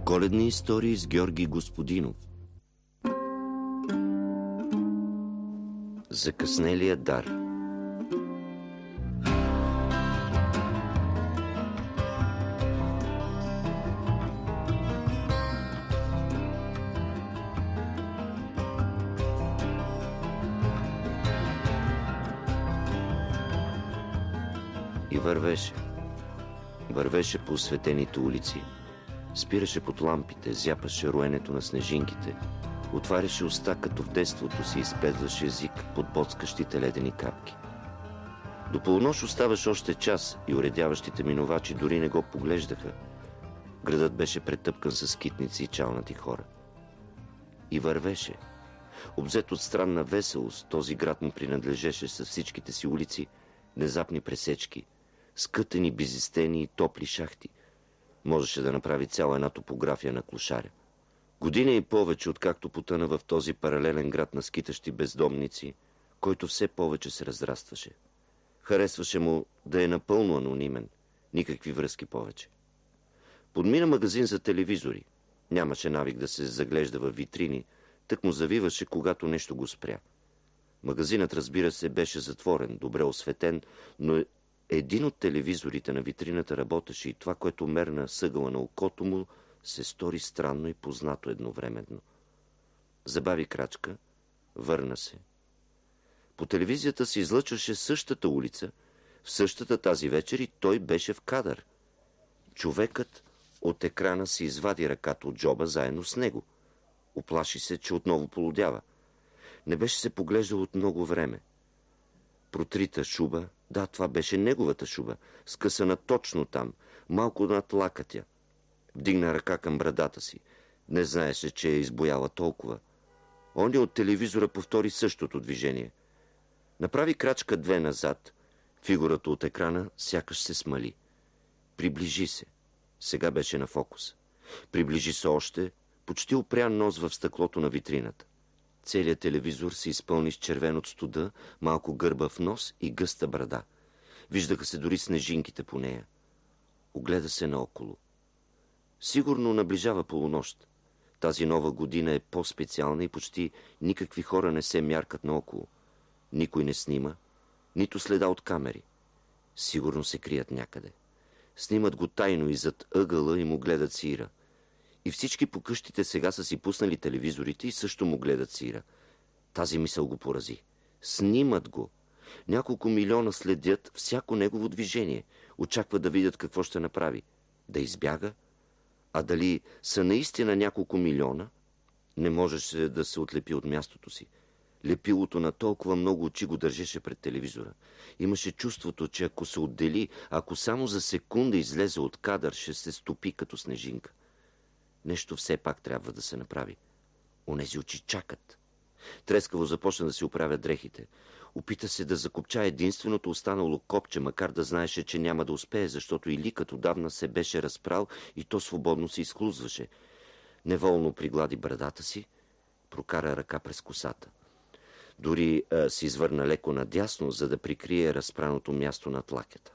Коледни истории с Георги Господинов. Закъснелия дар. И вървеше. Вървеше по осветените улици. Спираше под лампите, зяпаше роенето на снежинките. Отваряше уста, като в детството си, изпезваше език под боцкащите ледени капки. До полунощ оставаше още час и уредяващите минувачи дори не го поглеждаха. Градът беше претъпкан с скитници и чалнати хора. И вървеше. Обзет от странна веселост, този град му принадлежеше с всичките си улици, внезапни пресечки, скътени, безистени и топли шахти. Можеше да направи цяла една топография на клошаря. Година и повече, откакто потъна в този паралелен град на скитащи бездомници, който все повече се разрастваше. Харесваше му да е напълно анонимен, никакви връзки повече. Подмина магазин за телевизори. Нямаше навик да се заглежда във витрини, тък му завиваше, когато нещо го спря. Магазинът, разбира се, беше затворен, добре осветен, но един от телевизорите на витрината работеше и това, което мерна съгъла на окото му, се стори странно и познато едновременно. Забави крачка, върна се. По телевизията се излъчваше същата улица, в същата тази вечер, и той беше в кадър. Човекът от екрана си извади ръката от джоба заедно с него. Уплаши се, че отново полудява. Не беше се поглеждал от много време. Протрита шуба, да, това беше неговата шуба, скъсана точно там, малко над лакътя. Вдигна ръка към брадата си. Не знаеше, че е избояла толкова. Оня от телевизора повтори същото движение. Направи крачка две назад. Фигурата от екрана сякаш се смали. Приближи се. Сега беше на фокус. Приближи се още, почти опря нос в стъклото на витрината. Целият телевизор се изпълни с червен от студа, малко гърбав нос и гъста брада. Виждаха се дори снежинките по нея. Огледа се наоколо. Сигурно наближава полунощ. Тази нова година е по-специална и почти никакви хора не се мяркат наоколо. Никой не снима, нито следа от камери. Сигурно се крият някъде. Снимат го тайно и зад ъгъла и му гледат сира. И всички по къщите сега са си пуснали телевизорите и също му гледат сира. Тази мисъл го порази. Снимат го. Няколко милиона следят всяко негово движение. Очакват да видят какво ще направи. Да избяга? А дали са наистина няколко милиона? Не можеше да се отлепи от мястото си. Лепилото на толкова много очи го държеше пред телевизора. Имаше чувството, че ако се отдели, ако само за секунда излезе от кадър, ще се стопи като снежинка. Нещо все пак трябва да се направи. Онези очи чакат. Трескаво започна да си оправя дрехите. Опита се да закопча единственото останало копче, макар да знаеше, че няма да успее, защото и ликът отдавна се беше разпрал и то свободно се изхлузваше. Неволно приглади брадата си, прокара ръка през косата. Дори се извърна леко надясно, за да прикрие разпраното място над лакета.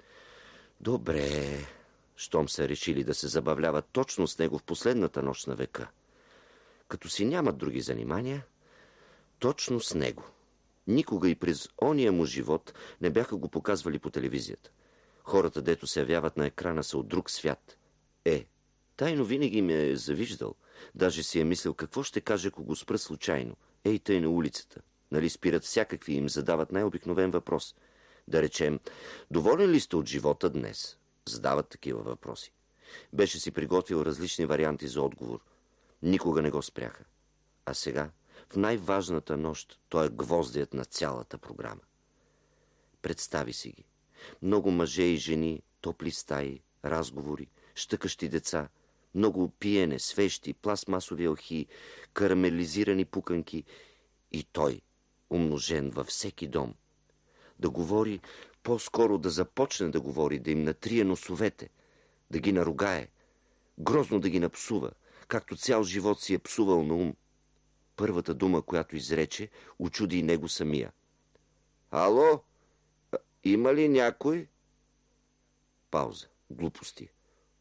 Добре, щом са решили да се забавляват точно с него в последната нощ на века. Като си нямат други занимания, точно с него. Никога и през ония му живот не бяха го показвали по телевизията. Хората, дето се явяват на екрана, са от друг свят. Тайно винаги ме е завиждал. Даже си е мислил какво ще каже, ако го спра случайно. Тъй на улицата. Нали спират всякакви и им задават най-обикновен въпрос. Да речем, доволен ли сте от живота днес? Задават такива въпроси. Беше си приготвил различни варианти за отговор. Никога не го спряха. А сега, в най-важната нощ, той е гвоздият на цялата програма. Представи си ги. Много мъже и жени, топли стаи, разговори, щъкащи деца, много пиене, свещи, пластмасови елхи, карамелизирани пуканки и той, умножен във всеки дом. Да говори, по-скоро да започне да говори, да им натрие носовете, да ги наругае, грозно да ги напсува, както цял живот си е псувал на ум. Първата дума, която изрече, учуди и него самия. Ало? Има ли някой? Пауза. Глупости.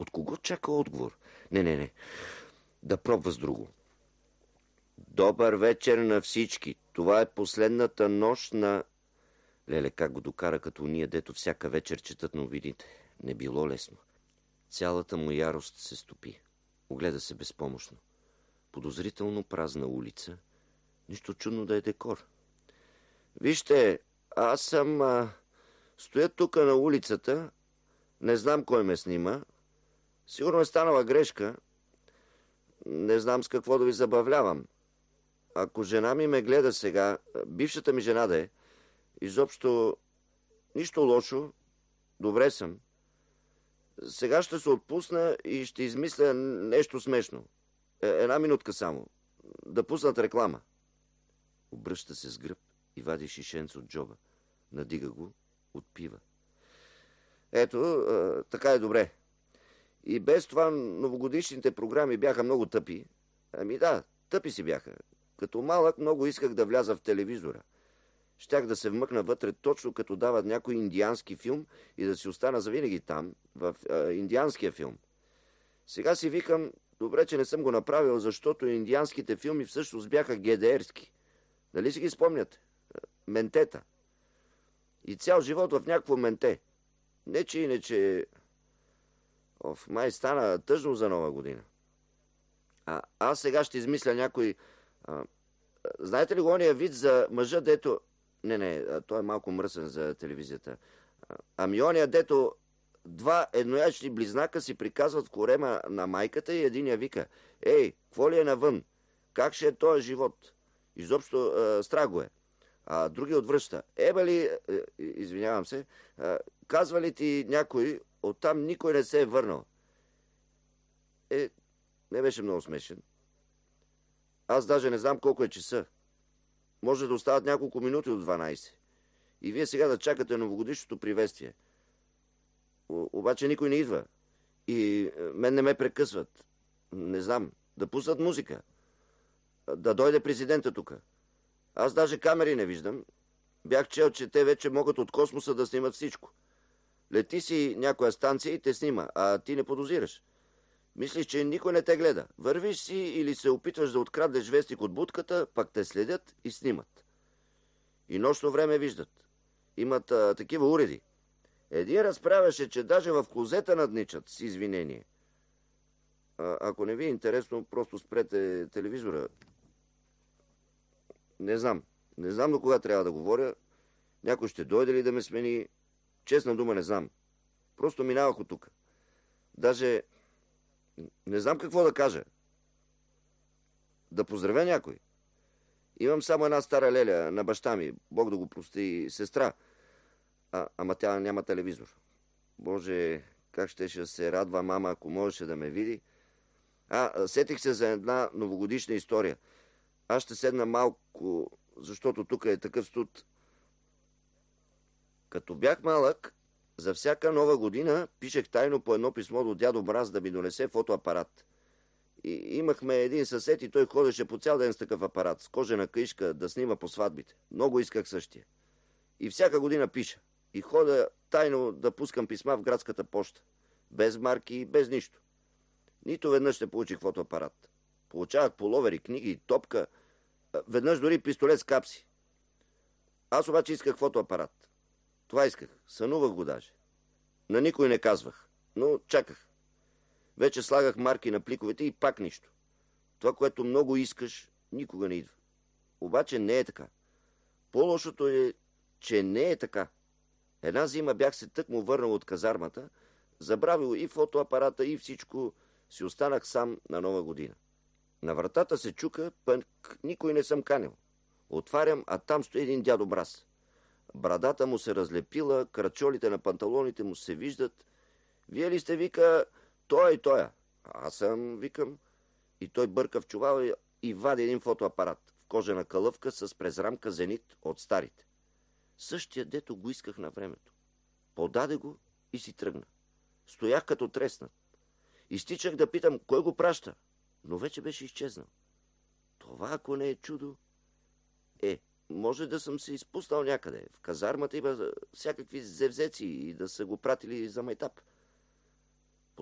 От кого чака отговор? Не. Да пробва с друго. Добър вечер на всички. Това е последната нощ на... Леле, как го докара като уния, дето всяка вечер четат новините. Не било лесно. Цялата му ярост се стопи. Огледа се безпомощно. Подозрително празна улица. Нищо чудно да е декор. Вижте, аз съм... Стоя тук на улицата. Не знам кой ме снима. Сигурно е станала грешка. Не знам с какво да ви забавлявам. Ако жена ми ме гледа сега, бившата ми жена да е, изобщо нищо лошо, добре съм. Сега ще се отпусна и ще измисля нещо смешно. Една минутка само. Да пуснат реклама. Обръща се с гръб и вади шишенце от джоба. Надига го, отпива. Ето, така е добре. И без това новогодишните програми бяха много тъпи. Ами да, тъпи си бяха. Като малък много исках да вляза в телевизора. Щях да се вмъкна вътре точно като дават някой индиански филм и да си остана завинаги там, в индианския филм. Сега си викам, добре, че не съм го направил, защото индианските филми всъщност бяха ГДРски. Дали си ги спомняте? Ментета. И цял живот в някакво менте. Не че иначе... май стана тъжно за Нова година. Аз сега ще измисля някой... знаете ли го ония вид за мъжа, дето... Не, той е малко мръсен за телевизията. Ами ония, дето два едноячни близнака си приказват в корема на майката и единия вика: ей, какво ли е навън? Как ще е този живот? Изобщо страх го е. А други отвръща: извинявам се, казва ли ти някой, оттам никой не се е върнал? Не беше много смешен. Аз даже не знам колко е часа. Може да остават няколко минути от 12. И вие сега да чакате новогодишното приветствие. Обаче никой не идва. И мен не ме прекъсват. Не знам. Да пуснат музика. Да дойде президента тук. Аз даже камери не виждам. Бях чел, че те вече могат от космоса да снимат всичко. Лети си някоя станция и те снима, а ти не подозираш. Мислиш, че никой не те гледа. Вървиш си или се опитваш да откраднеш вестник от будката, пак те следят и снимат. И нощно време виждат. Имат такива уреди. Един разправяше, че даже в клозета надничат с извинение. Ако не ви е интересно, просто спрете телевизора. Не знам до кога трябва да говоря. Някой ще дойде ли да ме смени? Честна дума, не знам. Просто минавах от тук. Даже не знам какво да кажа. Да поздравя някой. Имам само една стара леля на баща ми, Бог да го прости, сестра. Ама тя няма телевизор. Боже, как ще се радва мама, ако можеше да ме види. Сетих се за една новогодишна история. Аз ще седна малко, защото тук е такъв студ. Като бях малък, за всяка нова година пишех тайно по едно писмо до дядо Браз да ми донесе фотоапарат. И имахме един съсед и той ходеше по цял ден с такъв апарат, с кожена каишка, да снима по сватбите. Много исках същия. И всяка година пиша. И хода тайно да пускам писма в градската поща. Без марки, без нищо. Нито веднъж не получих фотоапарат. Получавах половери, книги, топка, веднъж дори пистолет с капси. Аз обаче исках фотоапарат. Това исках. Сънувах го даже. На никой не казвах, но чаках. Вече слагах марки на пликовете и пак нищо. Това, което много искаш, никога не идва. Обаче не е така. По-лошото е, че не е така. Една зима бях се тъкмо върнал от казармата, забравил и фотоапарата, и всичко, си останах сам на Нова година. На вратата се чука, пък никой не съм канил. Отварям, а там стои един дядо Браз. Брадата му се разлепила, крачолите на панталоните му се виждат. Вие ли сте, вика, той и тоя? Аз съм, викам. И той бърка в чувала и вади един фотоапарат в кожена калъвка с презрамка Зенит от старите. Същия, дето го исках на времето. Подаде го и си тръгна. Стоях като треснат. Изтичах да питам кой го праща, но вече беше изчезнал. Това, ако не е чудо, може да съм се изпуснал някъде. В казармата има всякакви зевзеци и да са го пратили за майтап.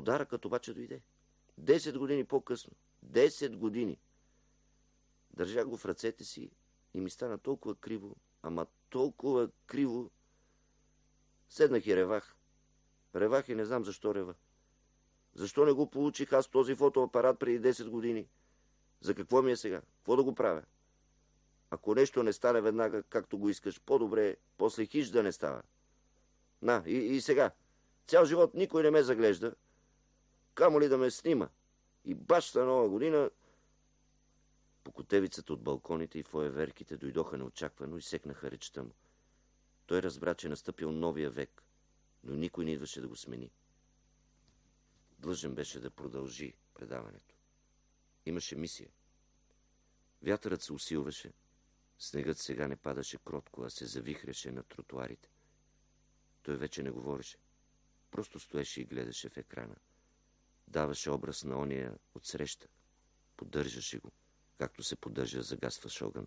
Подаръкът обаче дойде. 10 години по-късно. 10 години. Държах го в ръцете си и ми стана толкова криво, ама толкова криво. Седнах и ревах. Ревах и не знам защо рева. Защо не го получих аз този фотоапарат преди 10 години? За какво ми е сега? Какво да го правя? Ако нещо не стане веднага, както го искаш, по-добре е после хич да не става. На, и сега. Цял живот никой не ме заглежда. Камо ли да ме снима? И баща Нова година... По котевицата от балконите и фойеверките дойдоха неочаквано и секнаха речта му. Той разбра, че настъпил новия век, но никой не идваше да го смени. Длъжен беше да продължи предаването. Имаше мисия. Вятърът се усилваше. Снегът сега не падаше кротко, а се завихряше на тротуарите. Той вече не говореше. Просто стоеше и гледаше в екрана. Даваше образ на ония отсреща. Поддържаше го, както се поддържа загасващ огън.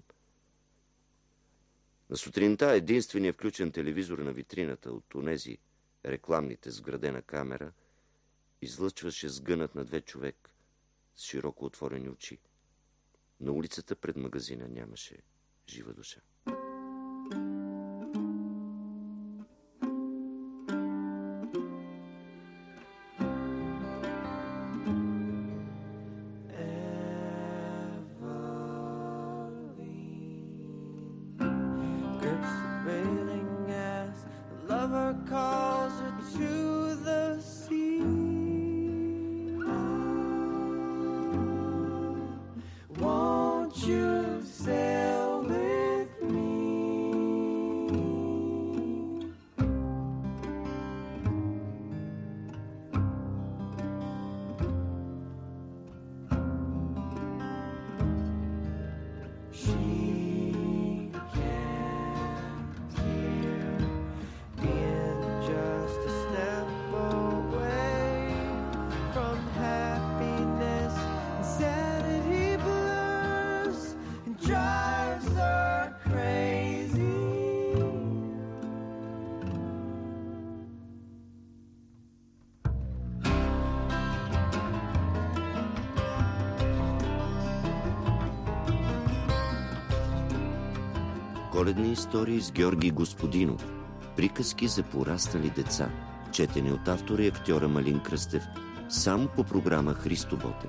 На сутринта единственият включен телевизор на витрината от онези рекламните с вградена камера излъчваше сгънат на 2 човек с широко отворени очи. На улицата пред магазина нямаше жива душа. Коледни истории с Георги Господинов. Приказки за пораснали деца. Четени от автора и актьора Малин Кръстев. Само по програма Христо Ботев.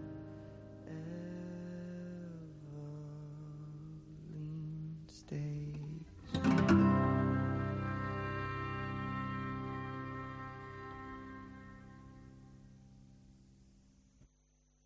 Stay.